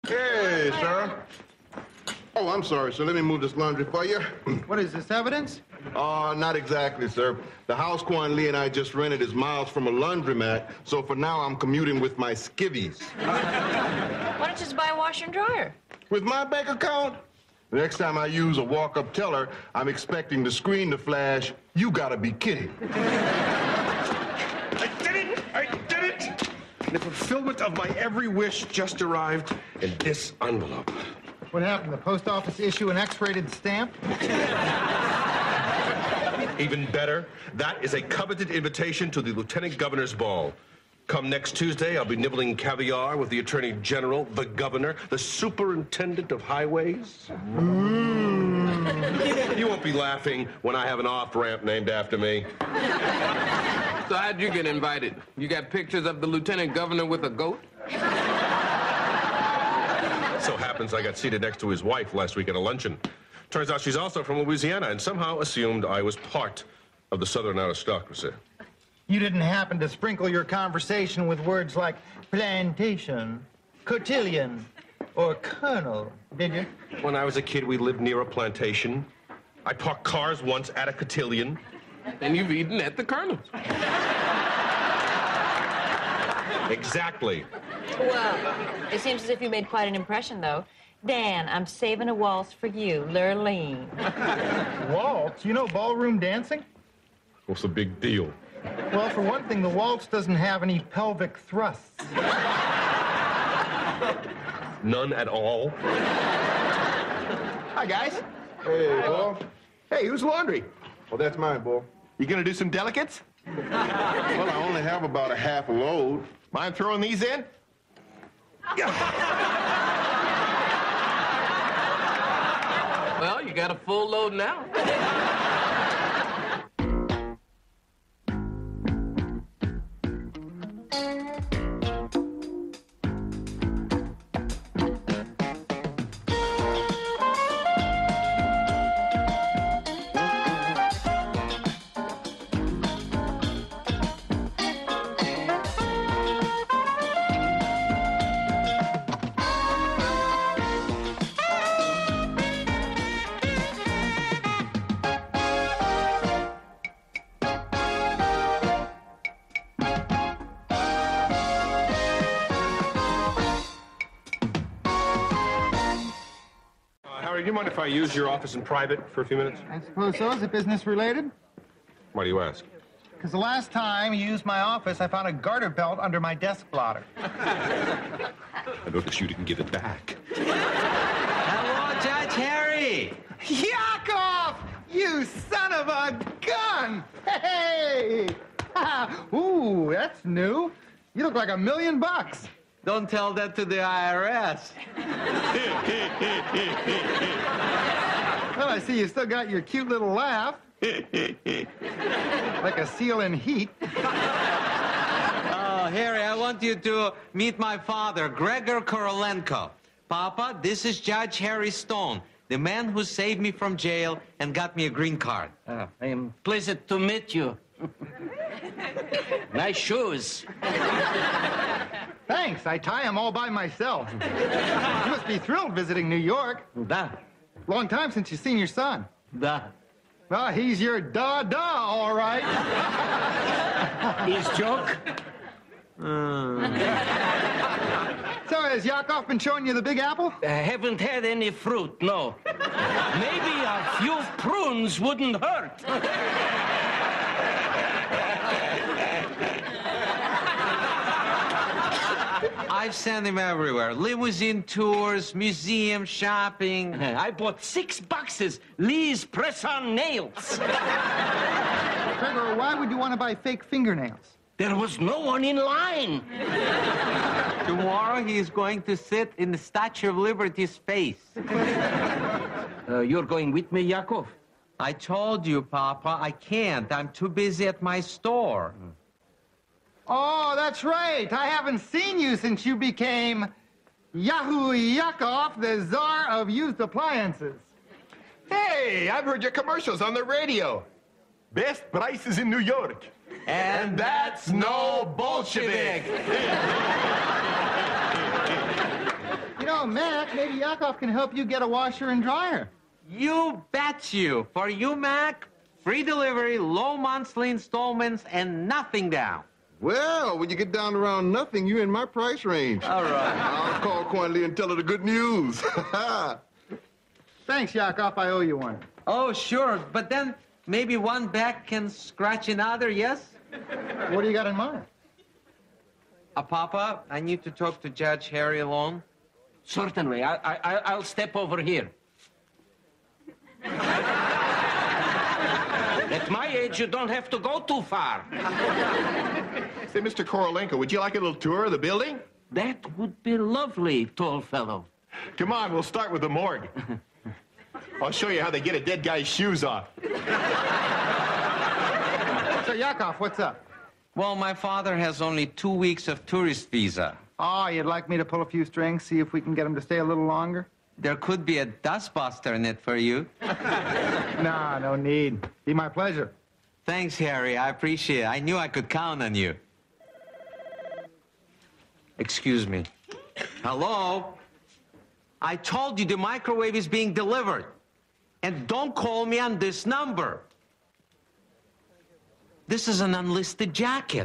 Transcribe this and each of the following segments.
Hey, sir. Oh, I'm sorry, sir. Let me move this laundry for you. What is this, evidence? Not exactly, sir. The house Quan Lee and I just rented is miles from a laundromat, so for now I'm commuting with my skivvies. Why don't you just buy a washer and dryer? With my bank account? The next time I use a walk-up teller, I'm expecting the screen to flash. You gotta be kidding. I did it! I did it! The fulfillment of my every wish just arrived in this envelope. What happened? The post office issue an X-rated stamp? Even better, that is a coveted invitation to the Lieutenant Governor's Ball. Come next Tuesday, I'll be nibbling caviar with the Attorney General, the Governor, the Superintendent of Highways. You won't be laughing when I have an off-ramp named after me. So how'd you get invited? You got pictures of the Lieutenant Governor with a goat? So happens I got seated next to his wife last week at a luncheon. Turns out she's also from Louisiana and somehow assumed I was part of the Southern aristocracy. You didn't happen to sprinkle your conversation with words like plantation, cotillion, or colonel, did you? When I was a kid, we lived near a plantation. I parked cars once at a cotillion. And you've eaten at the Colonel's. Exactly. Well, it seems as if you made quite an impression, though. Dan, I'm saving a waltz for you, Lurleen. Waltz? You know ballroom dancing? What's the big deal? Well, for one thing, the waltz doesn't have any pelvic thrusts. None at all. Hi, guys. Hey, boy. Hey, who's laundry? Well, that's mine, boy. You gonna do some delicates? Well, I only have about a half a load. Mind throwing these in? Well, you got a full load now. Harry, do you mind if I use your office in private for a few minutes? I suppose so. Is it business related? Why do you ask? Because the last time you used my office, I found a garter belt under my desk blotter. I noticed you didn't give it back. Hello, Judge Harry. Yakov! You son of a gun! Hey! Ooh, that's new. You look like $1 million. Don't tell that to the IRS. Well, I see you still got your cute little laugh. Like a seal in heat. Oh, Harry, I want you to meet my father, Gregor Korolenko. Papa, this is Judge Harry Stone, the man who saved me from jail and got me a green card. I am pleased to meet you. Nice shoes. Thanks. I tie them all by myself. You must be thrilled visiting New York. Da. Long time since you've seen your son. Da. Well, he's your da-da, all right. Is joke? So, has Yakov been showing you the Big Apple? I haven't had any fruit, no. Maybe a few prunes wouldn't hurt. I've sent him everywhere. Limousine tours, museum shopping. I bought 6 boxes Lee's press-on nails. Gregor, why would you want to buy fake fingernails? There was no one in line. Tomorrow he is going to sit in the Statue of Liberty's face. You're going with me, Yakov? I told you, Papa, I can't. I'm too busy at my store. Oh, that's right. I haven't seen you since you became Yahoo Yakov, the czar of used appliances. Hey, I've heard your commercials on the radio. Best prices in New York. And that's no Bolshevik. You know, know, Mac, maybe Yakov can help you get a washer and dryer. You bet you. For you, Mac, free delivery, low monthly installments, and nothing down. Well, when you get down around nothing, you're in my price range. All right. I'll call Quan Lee and tell her the good news. Thanks, Yakov. I owe you one. Oh, sure. But then maybe one back can scratch another, yes? What do you got in mind? Papa, I need to talk to Judge Harry alone. Certainly. I'll step over here. At my age, you don't have to go too far. Say, Mr. Korolenko, would you like a little tour of the building? That would be lovely, tall fellow. Come on, we'll start with the morgue. I'll show you how they get a dead guy's shoes off. So, Yakov, what's up? Well, my father has only 2 weeks of tourist visa. Oh, you'd like me to pull a few strings, see if we can get him to stay a little longer? There could be a dustbuster in it for you. Nah, no need. Be my pleasure. Thanks, Harry. I appreciate it. I knew I could count on you. Excuse me. Hello? I told you the microwave is being delivered. And don't call me on this number. This is an unlisted jacket.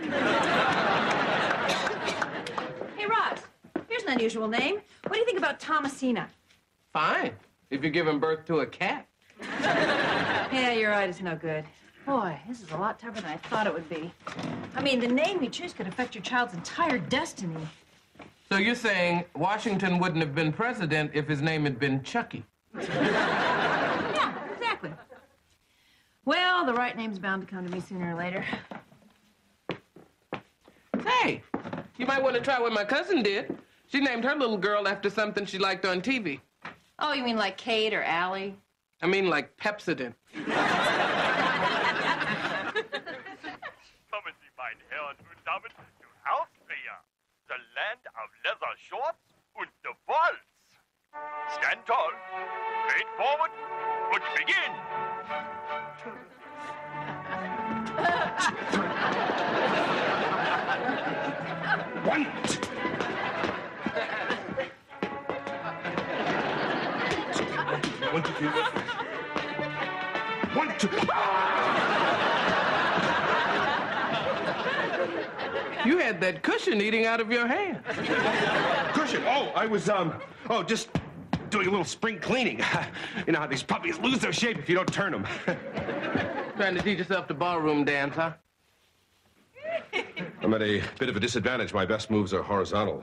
Hey, Ross, here's an unusual name. What do you think about Thomasina? Fine, if you're giving birth to a cat. Yeah, you're right, it's no good. Boy, this is a lot tougher than I thought it would be. I mean, the name you choose could affect your child's entire destiny. So you're saying Washington wouldn't have been president if his name had been Chucky? Yeah, exactly. Well, the right name's bound to come to me sooner or later. Hey, you might want to try what my cousin did. She named her little girl after something she liked on TV. Oh, you mean like Kate or Allie? I mean like Pepsodent. Kommen Sie, meine Herren und Damen, zu Austria, the land of leather shorts und the waltz. Stand tall, straight forward, und begin. One, two, three. One, two. You had that cushion eating out of your hand. Cushion. Oh, I was, just doing a little spring cleaning. You know how these puppies lose their shape if you don't turn them. Trying to teach yourself the ballroom dance, huh? I'm at a bit of a disadvantage. My best moves are horizontal.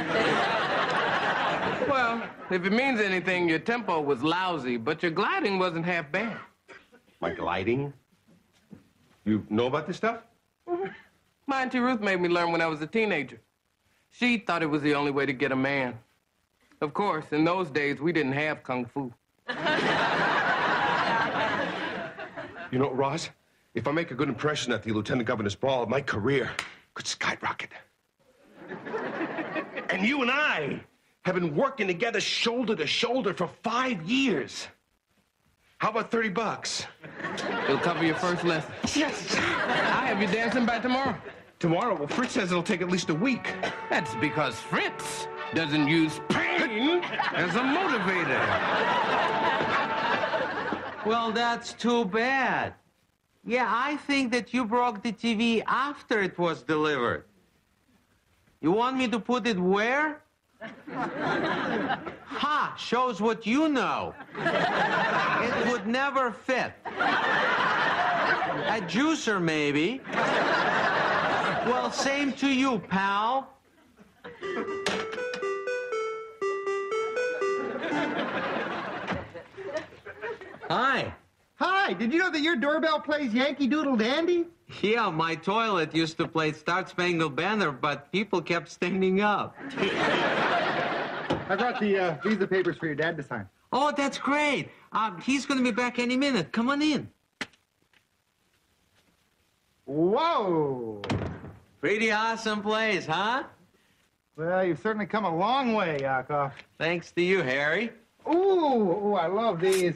Well, if it means anything, your tempo was lousy, but your gliding wasn't half bad. My gliding? You know about this stuff? My Auntie Ruth made me learn when I was a teenager. She thought it was the only way to get a man. Of course, in those days, we didn't have kung fu. You know, Ross, if I make a good impression at the lieutenant governor's ball, my career could skyrocket. And you and I have been working together shoulder to shoulder for 5 years. How about $30? It'll cover your first lesson. Yes. I'll have you dancing by tomorrow. Tomorrow? Well, Fritz says it'll take at least a week. That's because Fritz doesn't use pain as a motivator. Well, that's too bad. Yeah, I think that you broke the TV after it was delivered. You want me to put it where? Ha! Shows what you know. It would never fit. A juicer, maybe. Well, same to you, pal. Hi. Hi, did you know that your doorbell plays Yankee Doodle Dandy? Yeah, my toilet used to play Star Spangled Banner, but people kept standing up. I brought the visa papers for your dad to sign. Oh, that's great. He's going to be back any minute. Come on in. Whoa! Pretty awesome place, huh? Well, you've certainly come a long way, Yakov. Thanks to you, Harry. Ooh, I love these.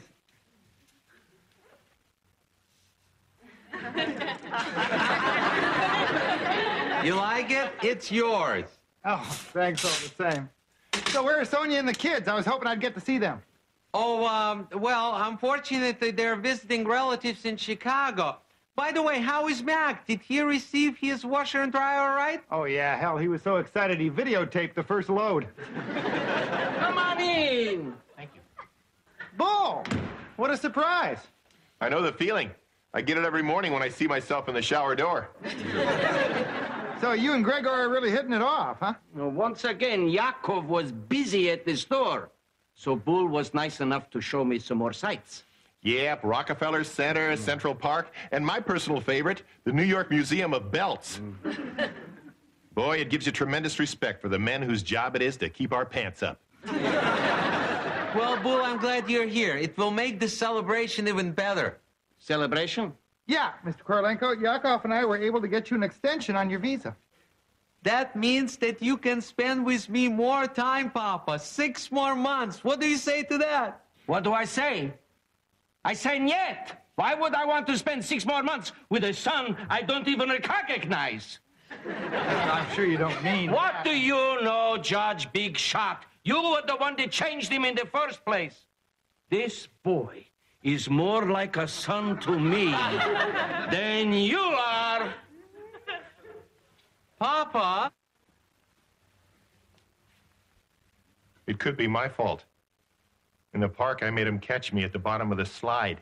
You like it? It's yours. Oh, thanks all the same. So where are Sonia and the kids? I was hoping I'd get to see them. Oh, well, unfortunately, they're visiting relatives in Chicago. By the way, how is Mac? Did he receive his washer and dryer all right? Oh, yeah, hell, he was so excited he videotaped the first load. Come on in. Thank you. Bull! What a surprise. I know the feeling. I get it every morning when I see myself in the shower door. So you and Gregor are really hitting it off, huh? Well, once again, Yakov was busy at the store. So Bull was nice enough to show me some more sights. Yep, Rockefeller Center, Central Park, and my personal favorite, the New York Museum of Belts. Boy, it gives you tremendous respect for the men whose job it is to keep our pants up. Well, Bull, I'm glad you're here. It will make the celebration even better. Celebration? Yeah, Mr. Korolenko, Yakov and I were able to get you an extension on your visa. That means that you can spend with me more time, Papa. 6 more months. What do you say to that? What do I say? I say niet. Why would I want to spend 6 more months with a son I don't even recognize? I'm sure you don't mean What that. do you know, Judge Big Shot? You were the one that changed him in the first place. This boy is more like a son to me than you are. Papa? It could be my fault. In the park, I made him catch me at the bottom of the slide.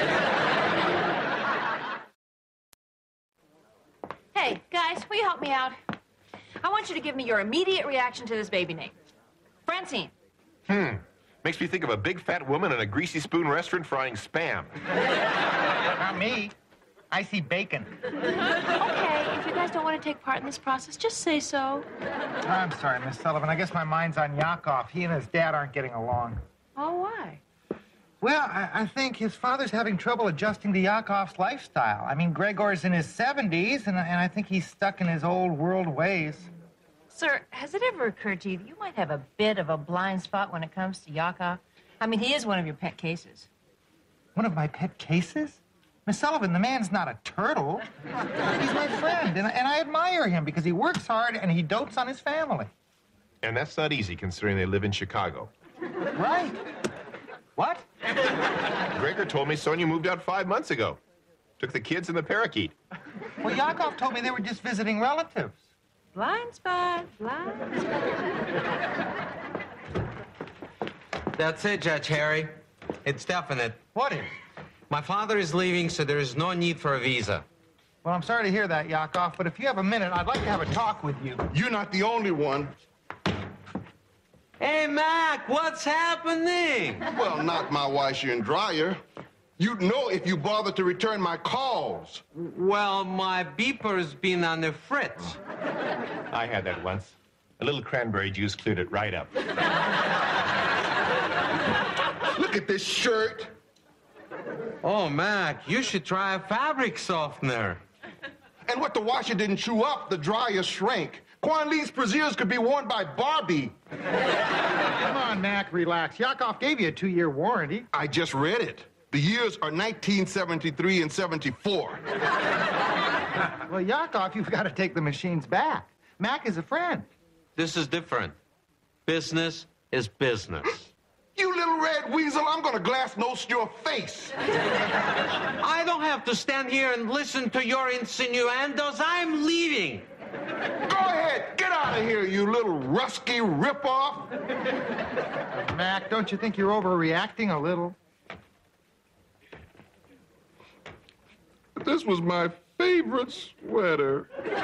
Hey, guys, will you help me out? I want you to give me your immediate reaction to this baby name. Francine. Makes me think of a big fat woman in a greasy spoon restaurant frying Spam. Not me. I see bacon. Okay, if you guys don't want to take part in this process, just say so. I'm sorry, Miss Sullivan. I guess my mind's on Yakov. He and his dad aren't getting along. Oh, why? Well, I think his father's having trouble adjusting to Yakov's lifestyle. I mean, Gregor's in his 70s, and I think he's stuck in his old world ways. Sir, has it ever occurred to you that you might have a bit of a blind spot when it comes to Yakov? I mean, he is one of your pet cases. One of my pet cases? Miss Sullivan, the man's not a turtle. He's my friend, and I admire him because he works hard and he dotes on his family. And that's not easy, considering they live in Chicago. Right. What? Gregor told me Sonia moved out 5 months ago. Took the kids and the parakeet. Well, Yakov told me they were just visiting relatives. Blind spot, blind spot. That's it, Judge Harry. It's definite. What is? My father is leaving, so there is no need for a visa. Well, I'm sorry to hear that, Yakov, but if you have a minute, I'd like to have a talk with you. You're not the only one. Hey, Mac, what's happening? Well, not my washer and dryer. You'd know if you bothered to return my calls. Well, my beeper's been on the fritz. I had that once. A little cranberry juice cleared it right up. Look at this shirt. Oh, Mac, you should try a fabric softener. And what the washer didn't chew up, the dryer shrank. Quan Lee's brassieres could be worn by Barbie. Come on, Mac, relax. Yakov gave you a 2-year warranty. I just read it. The years are 1973 and 74. Well, Yakov, you've got to take the machines back. Mac is a friend. This is different. Business is business. You little red weasel, I'm gonna glass-nose your face. I don't have to stand here and listen to your insinuendos. I'm leaving. Go ahead, get out of here, you little rusky ripoff. Mac, don't you think you're overreacting a little? This was my favorite sweater.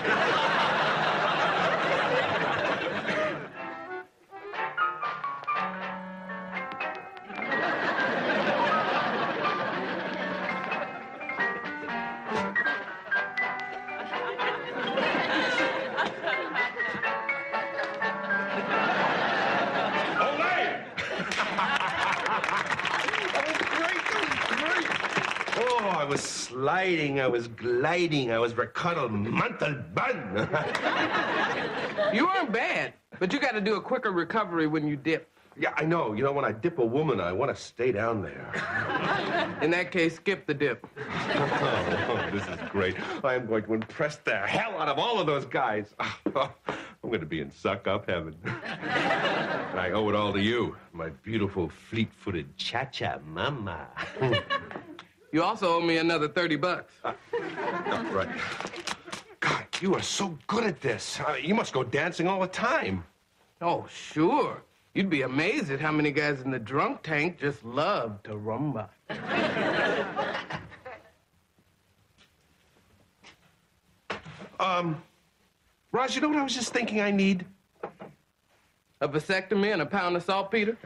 Oh, I was sliding, I was gliding, I was Ricardo Montalban. You weren't bad, but you got to do a quicker recovery when you dip. Yeah, I know. You know, when I dip a woman, I want to stay down there. In that case, skip the dip. Oh, this is great. I am going to impress the hell out of all of those guys. I'm going to be in suck-up heaven. And I owe it all to you, my beautiful, fleet-footed cha-cha mama. You also owe me another $30. Right. God, you are so good at this. You must go dancing all the time. Oh, sure. You'd be amazed at how many guys in the drunk tank just love to rumba. Raj, you know what I was just thinking I need? A vasectomy and a pound of saltpeter?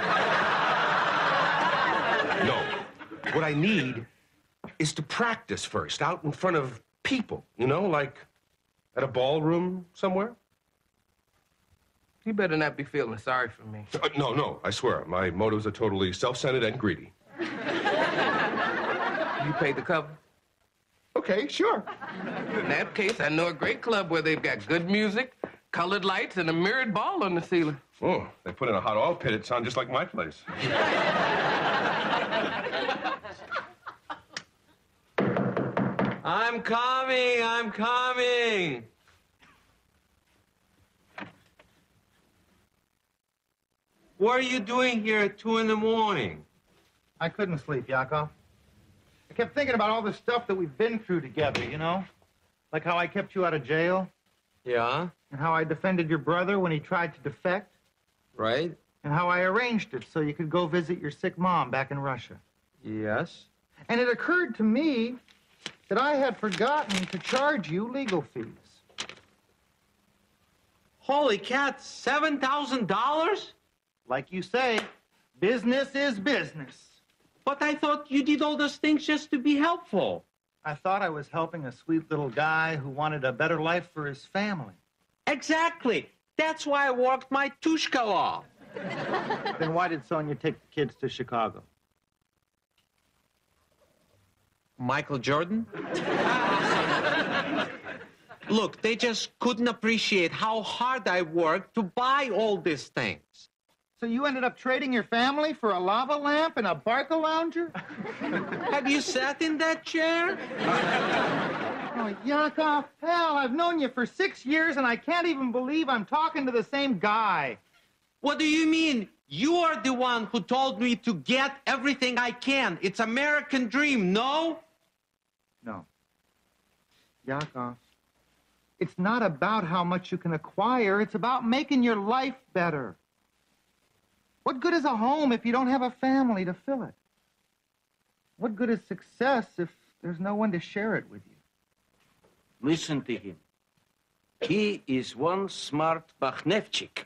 No. What I need is to practice first, out in front of people, you know, like at a ballroom somewhere. You better not be feeling sorry for me. No, I swear. My motives are totally self-centered and greedy. You pay the cover? Okay, sure. In that case, I know a great club where they've got good music, colored lights, and a mirrored ball on the ceiling. Oh, they put in a hot oil pit. It sounds just like my place. I'm coming. What are you doing here at 2 in the morning? I couldn't sleep, Yakov. I kept thinking about all the stuff that we've been through together, you know? Like how I kept you out of jail, Yeah, and how I defended your brother when he tried to defect, right? and how I arranged it so you could go visit your sick mom back in Russia. Yes. And it occurred to me that I had forgotten to charge you legal fees. Holy cat, $7,000? Like you say, business is business. But I thought you did all those things just to be helpful. I thought I was helping a sweet little guy who wanted a better life for his family. Exactly. That's why I worked my tushka off. Then why did Sonia take the kids to Chicago? Michael Jordan? Look, they just couldn't appreciate how hard I worked to buy all these things. So you ended up trading your family for a lava lamp and a Barca lounger? Have you sat in that chair? Oh, Yakov, hell, I've known you for 6 years and I can't even believe I'm talking to the same guy. What do you mean? You are the one who told me to get everything I can. It's American dream, no? No. Yakov, it's not about how much you can acquire. It's about making your life better. What good is a home if you don't have a family to fill it? What good is success if there's no one to share it with you? Listen to him. He is one smart Bachnevchik.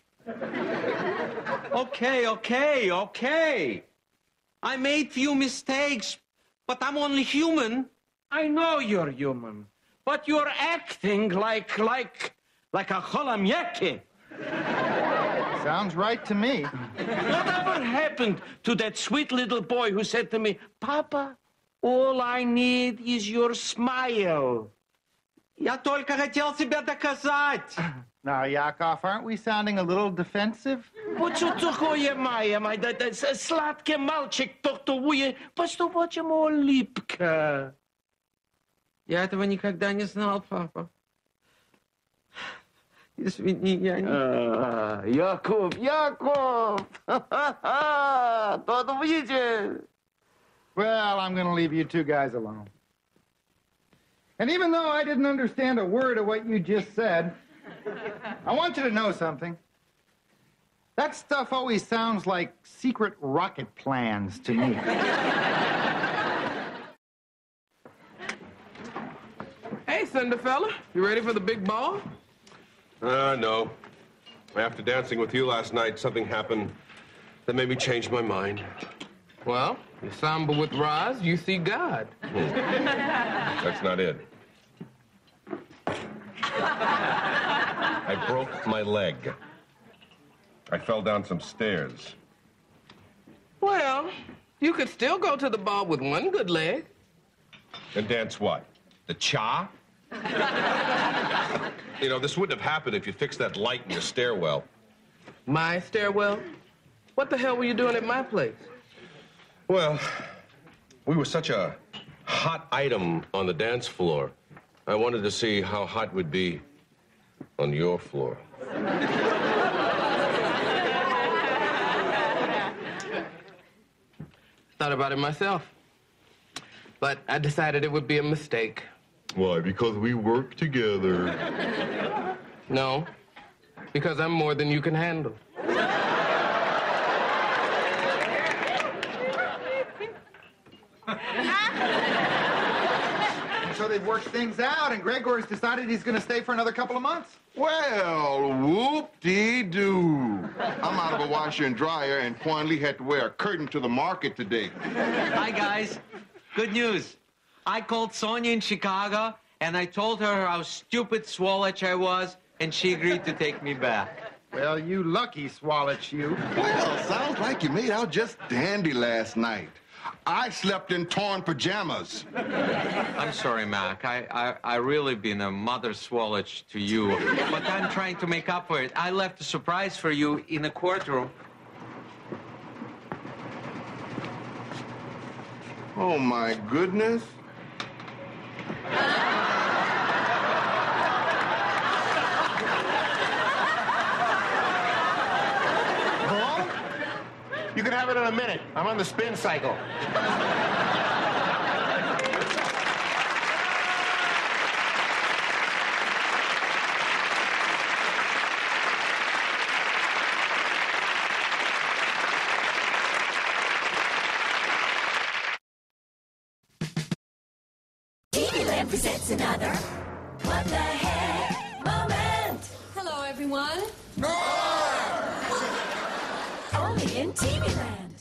Okay. I made few mistakes, but I'm only human. I know you're human, but you're acting like a cholamyeki. Sounds right to me. Whatever happened to that sweet little boy who said to me, Papa, all I need is your smile? Я только хотел себя доказать. Now, Yakov, aren't we sounding a little defensive? Что такое моя, сладкий мальчик тортует, по-что липко. Я этого никогда не знал, папа. Извини, я не... Яков! Тот увидите! Well, I'm going to leave you two guys alone. And even though I didn't understand a word of what you just said, I want you to know something. That stuff always sounds like secret rocket plans to me. Hey, Cinderfella, you ready for the big ball? No. After dancing with you last night, something happened that made me change my mind. Well, you samba with Roz, you see God. That's not it. I broke my leg. I fell down some stairs. Well, you could still go to the ball with one good leg. And dance what? The cha? You know, this wouldn't have happened if you fixed that light in your stairwell. My stairwell? What the hell were you doing at my place? Well, we were such a hot item on the dance floor. I wanted to see how hot we'd be on your floor. Thought about it myself. But I decided it would be a mistake. Why? Because we work together. No, because I'm more than you can handle. So they've worked things out, and Gregor's decided he's going to stay for another couple of months. Well, whoop-dee-doo. I'm out of a washer and dryer, and Quan Lee had to wear a curtain to the market today. Hi, guys. Good news. I called Sonia in Chicago, and I told her how stupid Swolich I was, and she agreed to take me back. Well, you lucky, Swallich, you. Well, sounds like you made out just dandy last night. I slept in torn pajamas. I'm sorry, Mac. I really been a mother Swollich to you, but I'm trying to make up for it. I left a surprise for you in the courtroom. Oh, my goodness. You can have it in a minute. I'm on the spin cycle. TV Land presents another What the Heck moment. Hello, everyone. Only in TV Land.